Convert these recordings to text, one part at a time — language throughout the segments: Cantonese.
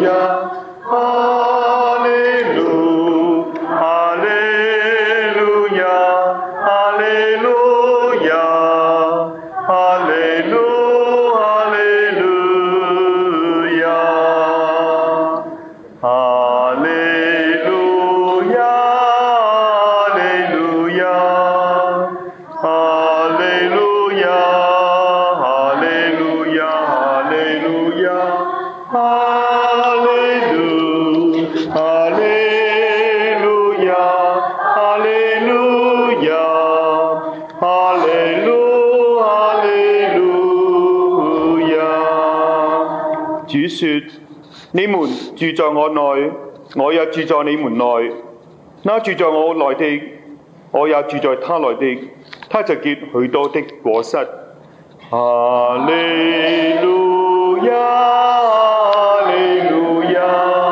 主說：你們住在我內，我也住在你們內。那住在我內的，我也住在他內的，他就結許多的果實。哈利路亞，哈利路亞，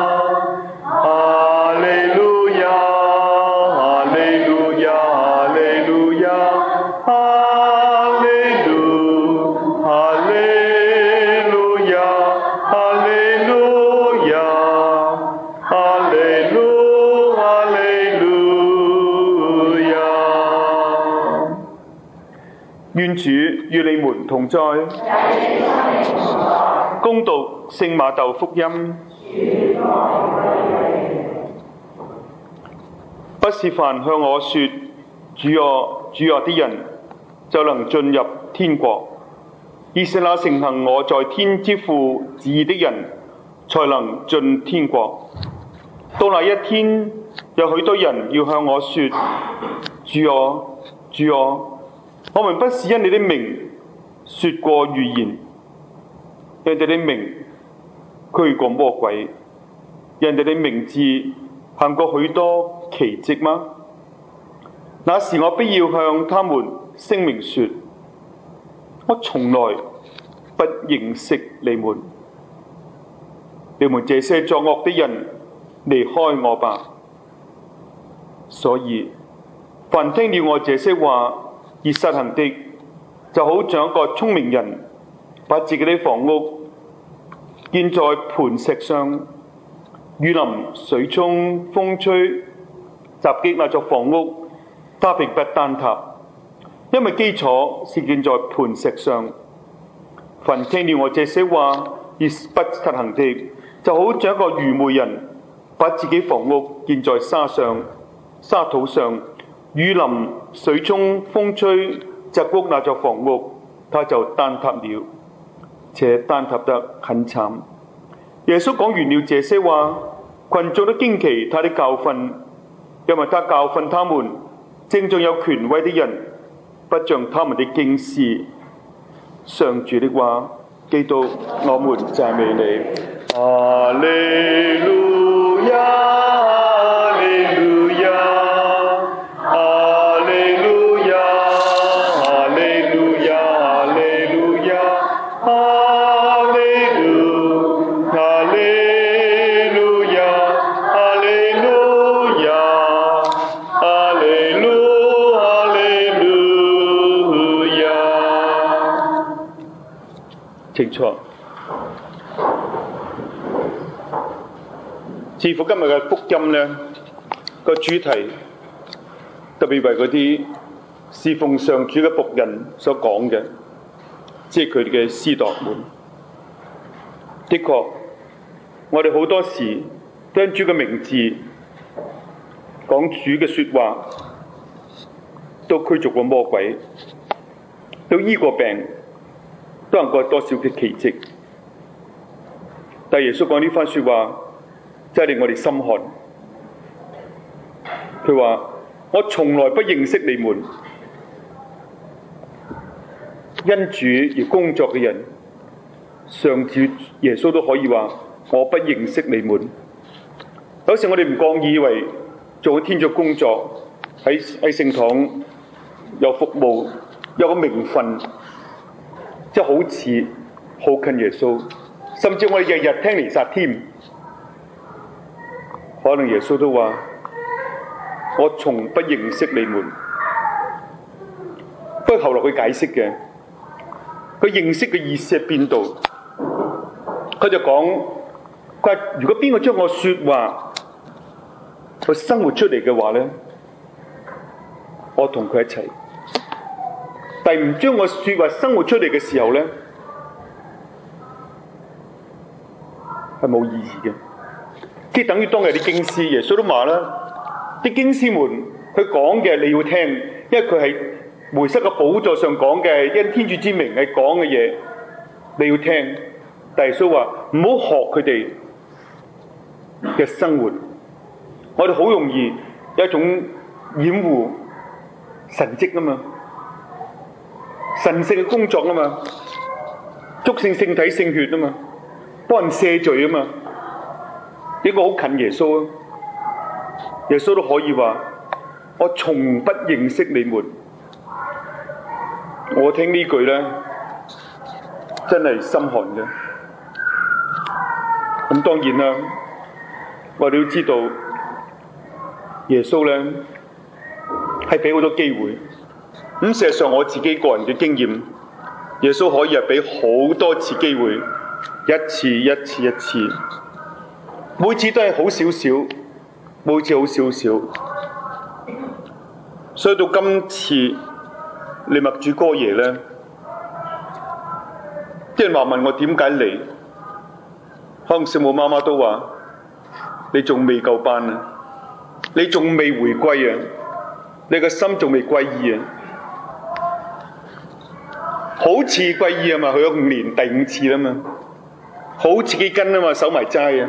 哈利路亞，哈利路亞，哈利路亞，哈利路，哈利路亞，哈利路亞，哈利路，哈利路亞。願主與你們同在。恭讀聖馬竇福音。不是凡向我說主啊主啊的人就能進入天國，而是那承行我在天之父旨意的人才能進天國。到那一天，有許多人要向我說：主啊主啊，我們不是因你的名說過預言，人哋的名驅過魔鬼，人哋的名字行過許多奇蹟嗎？那時我必要向他們聲明說：我從來不認識你們，你們這些作惡的人，離開我吧。所以凡聽了我這些話而實行的，就好像一個聰明人把自己的房屋建在磐石上，雨淋水沖風吹，襲擊那座房屋，它並不坍塌，因為基礎是建在磐石上。凡聽了我這些話而不實行的，就好像一個愚昧人把自己房屋建在沙土上，雨淋水沖風吹，襲擊那座房屋，它就坍塌了，且坍塌得很慘。耶穌講完了這些話，群眾都驚奇他的教訓，因為他教訓他們正像有權威的人，不像他們的經師。上主的話。基督，我們讚美你。哈利路亞，哈利路亞，哈利路亞，哈利路亞，哈利路亞，哈利路，哈利路亞，哈利路亞，哈利路，哈利路亞。請坐。似乎今日嘅福音呢個主題，特別為嗰啲侍奉上主嘅僕人所講嘅，即係佢哋嘅司鐸們。的確，我哋好多時聽主嘅名字，講主嘅說話，都驅逐過魔鬼，都醫過病，都行過多少嘅奇蹟。但耶穌講呢番說話，真係令我哋心寒。佢話：我從來不認識你們。因主而工作嘅人，上主耶穌都可以話：我不認識你們。有時我哋唔覺意以為做天主工作，喺聖堂有服務，有個名分，即係好似好近耶穌，甚至我哋日日聽彌撒添。可能耶穌都話：我從不認識你們。不過後來佢解釋嘅，佢認識嘅意思喺邊度？佢就講佢話如果邊個將我説話去生活出嚟嘅話咧，我同佢一齊。但係唔將我説話生活出嚟嘅時候咧，係冇意義嘅。即係等於當日啲經師，耶穌都話啦，啲經師們佢講嘅你要聽，因為佢係梅瑟嘅寶座上講嘅，因天主之名係講嘅嘢，你要聽。但耶穌話唔好學佢哋嘅生活，我哋好容易有一種掩護神蹟啊嘛，神聖嘅工作啊嘛，祝聖聖體聖血啊嘛，幫人赦罪啊嘛，呢個好近耶穌啊！耶穌都可以話：我從不認識你們。我聽呢句咧，真係心寒嘅。咁當然啦，我哋都知道耶穌咧係俾好多機會。咁事實上我自己個人嘅經驗，耶穌可以係俾好多次機會，一次一次一次，每次都係好少少，每次好少少。所以到今次利默主哥耶咧，啲人話問我點解嚟，可能聖母媽媽都話：你仲未夠班啊，你仲未回歸啊，你個心仲未歸依啊。好似歸依啊嘛，去咗5年，第5次啦嘛，好似幾根啊嘛，守埋齋啊，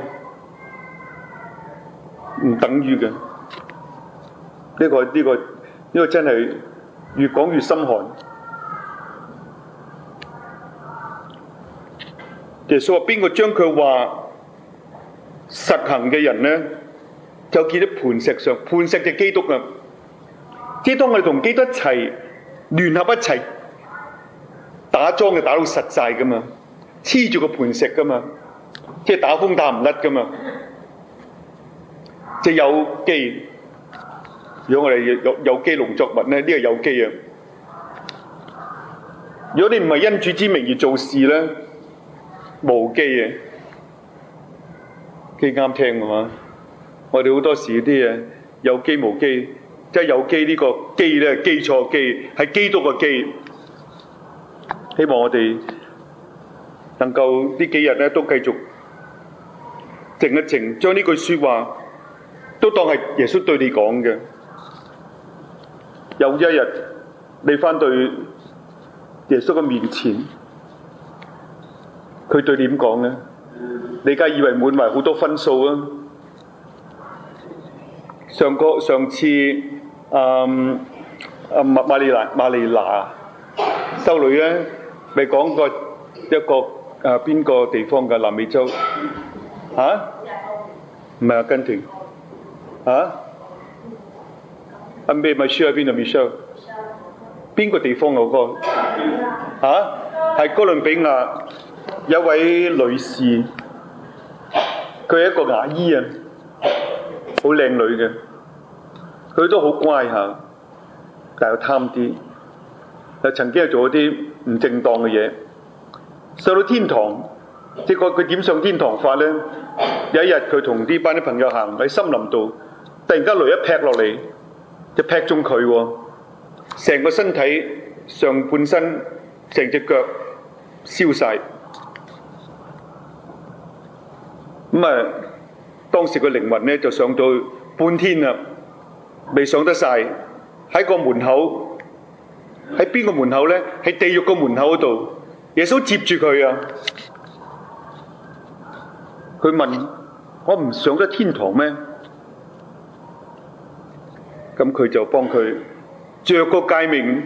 唔等於嘅。呢個真係越講越心寒。耶穌話：邊個將佢話實行嘅人呢，就見到磐石上，磐石就基督啊！即係當我哋同基督一齊聯合一齊打樁嘅，打到實晒噶嘛，黐住個磐石噶嘛，即係打風打唔甩噶嘛，即係有機。如果我哋有機農作物咧，呢個有機啊！如果你唔係因主之名而做事咧，無機啊！幾啱聽係嘛？我哋好多時啲嘢有機無機，即係有機呢個機咧，基礎機係基督嘅機。希望我哋能夠呢幾日咧都繼續靜一靜，將呢句説話都當係耶穌對你講嘅。有一日你翻到耶穌嘅面前，佢對你點講呢？你梗係以為滿埋好多分數啊！上次瑪利娜修女咧，咪講過一個邊個地方嘅南美洲嚇？唔係阿根廷嚇？咩咪書喺邊度 ？Michelle 邊個地方嗰個嚇？係哥倫比亞有位女士，佢係一個牙醫啊，好靚女嘅，佢都好乖下，但係又貪啲，又曾經係做一啲唔正當嘅嘢，上到天堂，即係佢點上天堂法咧？有一日佢同啲班啲朋友行喺森林度，突然間雷一劈落嚟，就劈中佢喎，成個身體上半身成隻腳燒晒。咁啊，當時個靈魂咧就上到半天啦，未上得晒，喺個門口，喺邊個門口咧？喺地獄個門口嗰度，耶穌接住佢啊！佢問：我唔上得天堂咩？咁佢就幫佢着個誡命，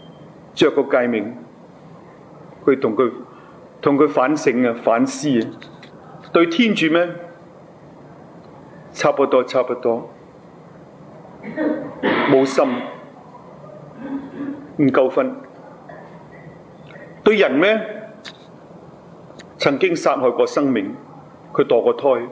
佢同佢反省啊，反思啊。對天主咩？差不多，冇心，唔夠分。對人咩？曾經殺害過生命，佢墮過胎，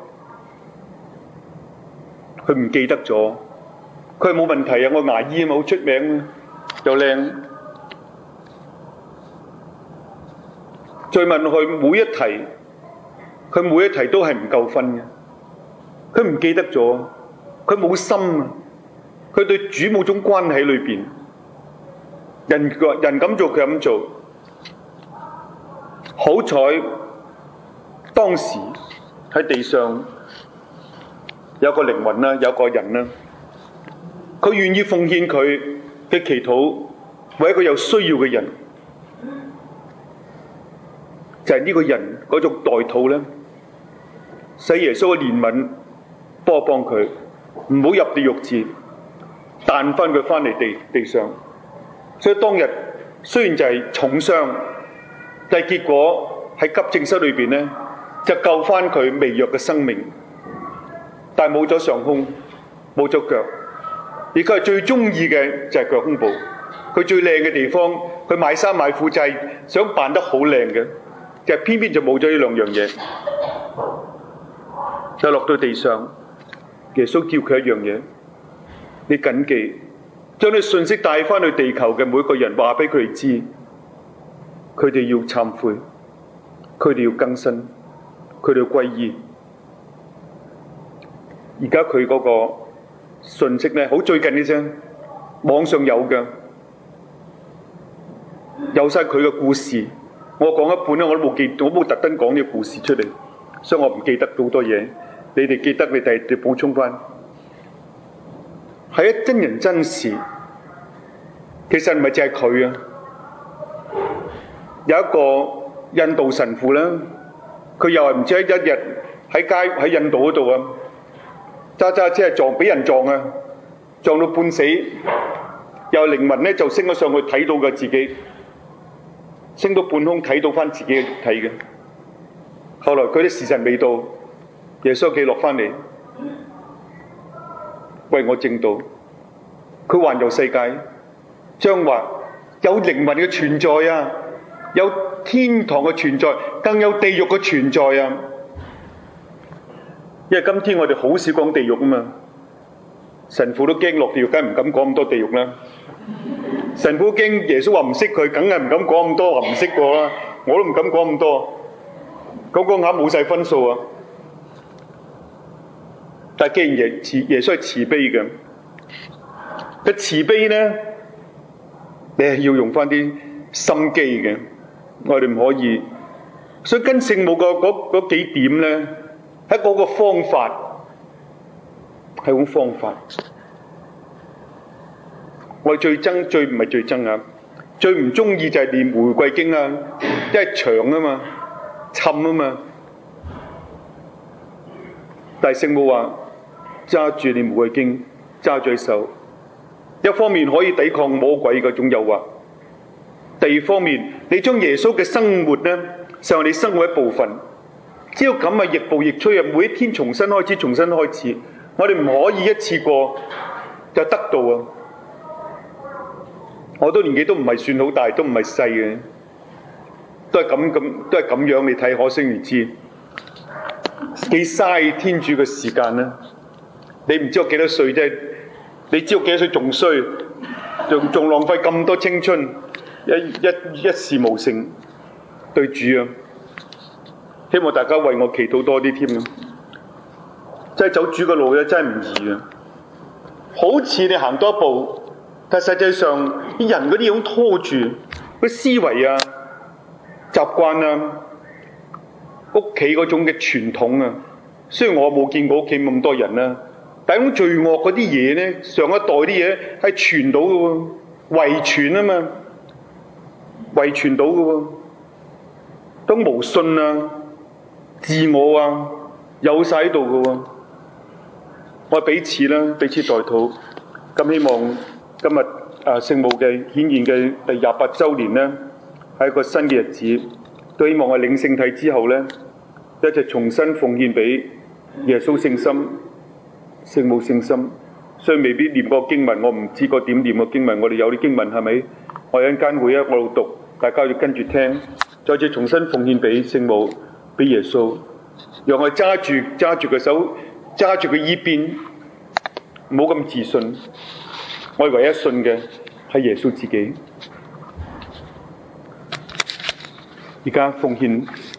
佢唔記得咗。佢係冇問題啊！我牙醫啊嘛，好出名啊，又靚。再問佢每一題， 佢每一題都係唔夠分嘅，佢唔記得咗，佢冇心啊，佢對主冇種關係喺裏邊。人咁做佢咁做，好彩當時喺地上有個靈魂啦，有個人啦，佢願意奉獻佢嘅祈禱，為一個有需要嘅人，就係呢個人嗰種代禱咧，使耶穌嘅憐憫幫佢，唔好入地獄字，彈翻佢翻嚟地上。所以當日雖然就係重傷，但係結果喺急症室裏邊咧，就救翻佢微弱嘅生命。但係冇咗上胸，冇咗腳，而佢係最中意嘅就係腳胸部。佢最靚嘅地方，佢買衫買褲就係想扮得好靚嘅，就係偏偏就冇咗呢兩樣嘢。就落到地上，耶穌叫佢一樣嘢，你謹記，將啲信息帶翻去地球嘅每個人，話俾佢哋知，佢哋要懺悔，佢哋要更新，佢哋要歸依。而家佢嗰個信息咧，好最近嘅啫，網上有嘅，有晒佢嘅故事。我講一半咧，我冇特登講呢個故事出嚟，所以我唔記得好多嘢。你哋記得，你哋補充翻。係一真人真事，其實唔係淨係佢啊。有一個印度神父啦，佢又係唔知一日喺街喺印度嗰度啊，揸車俾人撞啊，撞到半死，又靈魂咧就升咗上去睇到嘅自己，升到半空睇到翻自己嘅體嘅。後來佢啲時辰未到，耶穌記落翻嚟，為我證道。佢環遊世界，將話有靈魂嘅存在啊，有天堂嘅存在，更有地獄嘅存在啊。因為今天我哋好少講地獄啊嘛，神父都驚落地獄，梗係唔敢講咁多地獄啦。神父驚耶穌話唔識佢，梗係唔敢講咁多，話唔識過啦。我都唔敢講咁多，講下冇晒分數啊。但係既然耶穌係慈悲嘅，佢慈悲咧，你係要用翻啲心機嘅，我哋唔可以。所以跟聖母嗰幾點咧，係嗰個方法，係種方法。我最唔係最憎啊，最唔中意就係念玫瑰經啊，因為長啊嘛，沉啊嘛。但係聖母話揸住念玫瑰經，揸住手，一方面可以抵抗魔鬼嗰種誘惑，第二方面你將耶穌嘅生活咧，成為你生活一部分。只要咁啊，亦步亦趨啊，每一天重新開始。我哋唔可以一次過就得到啊！我都年紀都唔係算好大，都唔係細嘅，都係咁樣。你睇可想而知，幾嘥天主嘅時間咧？你唔知我幾多歲啫？你知我幾多歲仲衰，仲浪費咁多青春，一事無成，對主啊！希望大家為我祈禱多啲添啊！真係走主嘅路咧，真係唔易啊！好似你行多一步，但實際上啲人嗰啲咁拖住，啲思維啊、習慣啊、屋企嗰種嘅傳統啊，雖然我冇見過屋企咁多人啦，但係咁罪惡嗰啲嘢咧，上一代啲嘢係傳到嘅喎，遺傳啊嘛，遺傳到嘅喎，都無信啊、自我啊，有晒喺度嘅喎。我彼此代禱，咁希望今日聖母嘅顯現嘅第28週年咧，係一個新嘅日子，都希望我領聖體之後咧，一齊重新奉獻俾耶穌聖心、聖母聖心。所以未必念個經文，我唔知個點念個經文。我哋有啲經文係咪？我一陣間會喺我度讀，大家要跟住聽。再次重新奉獻俾聖母、俾耶穌，讓我揸住個手。揸住佢依邊，唔好咁自信。我唯一信嘅係耶穌自己。而家奉獻。